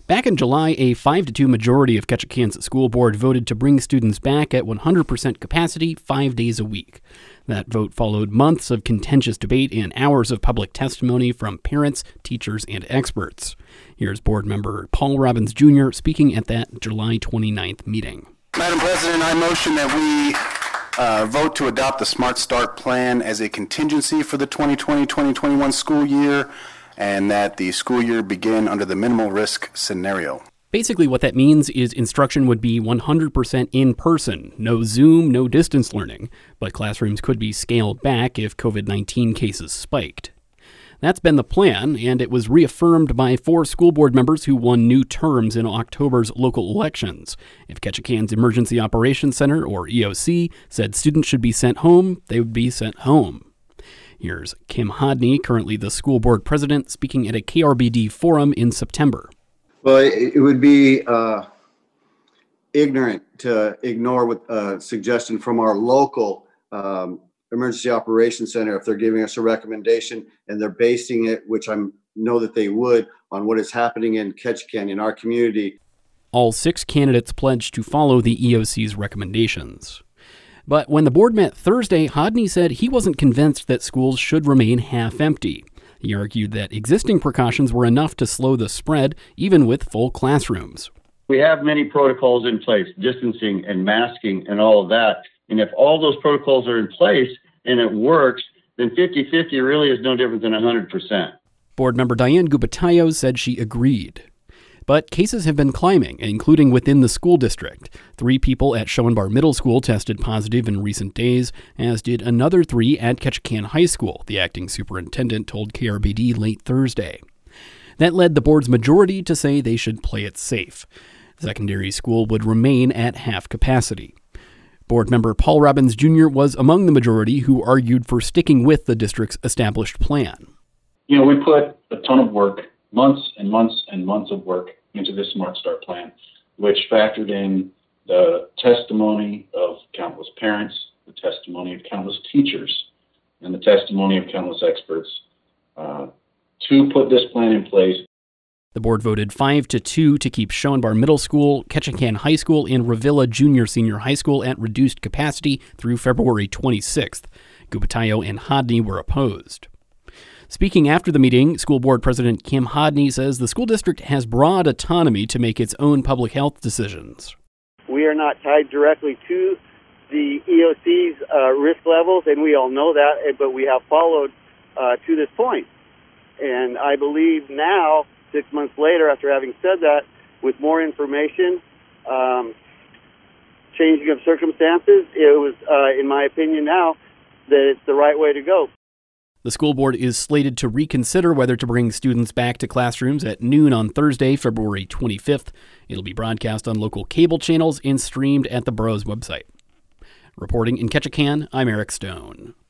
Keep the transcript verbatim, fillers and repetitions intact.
Back in July, a five to two majority of Ketchikan's school board voted to bring students back at one hundred percent capacity five days a week. That vote followed months of contentious debate and hours of public testimony from parents, teachers, and experts. Here's board member Paul Robbins Junior speaking at that July twenty-ninth meeting. Madam President, I motion that we uh, vote to adopt the Smart Start Plan as a contingency for the twenty twenty twenty twenty-one school year, and that the school year begin under the minimal risk scenario. Basically, what that means is instruction would be one hundred percent in person, no Zoom, no distance learning, but classrooms could be scaled back if covid nineteen cases spiked. That's been the plan, and it was reaffirmed by four school board members who won new terms in October's local elections. If Ketchikan's Emergency Operations Center, or E O C, said students should be sent home, they would be sent home. Here's Kim Hodney, currently the school board president, speaking at a K R B D forum in September. Well, it would be uh, ignorant to ignore what a suggestion from our local um, Emergency Operations Center if they're giving us a recommendation and they're basing it, which I know that they would, on what is happening in Ketchikan, in our community. All six candidates pledged to follow the E O C's recommendations. But when the board met Thursday, Hodney said he wasn't convinced that schools should remain half empty. He argued that existing precautions were enough to slow the spread, even with full classrooms. We have many protocols in place, distancing and masking and all of that. And if all those protocols are in place and it works, then fifty-fifty really is no different than one hundred percent. Board member Diane Gubatayo said she agreed. But cases have been climbing, including within the school district. Three people at Schoenbar Middle School tested positive in recent days, as did another three at Ketchikan High School, the acting superintendent told K R B D late Thursday. That led the board's majority to say they should play it safe. Secondary school would remain at half capacity. Board member Paul Robbins Junior was among the majority who argued for sticking with the district's established plan. You know, we put a ton of work, months and months and months of work into this Smart Start plan, which factored in the testimony of countless parents, the testimony of countless teachers, and the testimony of countless experts uh, to put this plan in place. The board voted five to two to keep Schoenbar Middle School, Ketchikan High School, and Revilla Junior Senior High School at reduced capacity through February twenty-sixth. Gubatayo and Hodney were opposed. Speaking after the meeting, school board president Kim Hodney says the school district has broad autonomy to make its own public health decisions. We are not tied directly to the E O C's uh, risk levels, and we all know that, but we have followed uh, to this point. And I believe now, six months later, after having said that, with more information, um, changing of circumstances, it was, uh, in my opinion now, that it's the right way to go. The school board is slated to reconsider whether to bring students back to classrooms at noon on Thursday, February twenty-fifth. It'll be broadcast on local cable channels and streamed at the borough's website. Reporting in Ketchikan, I'm Eric Stone.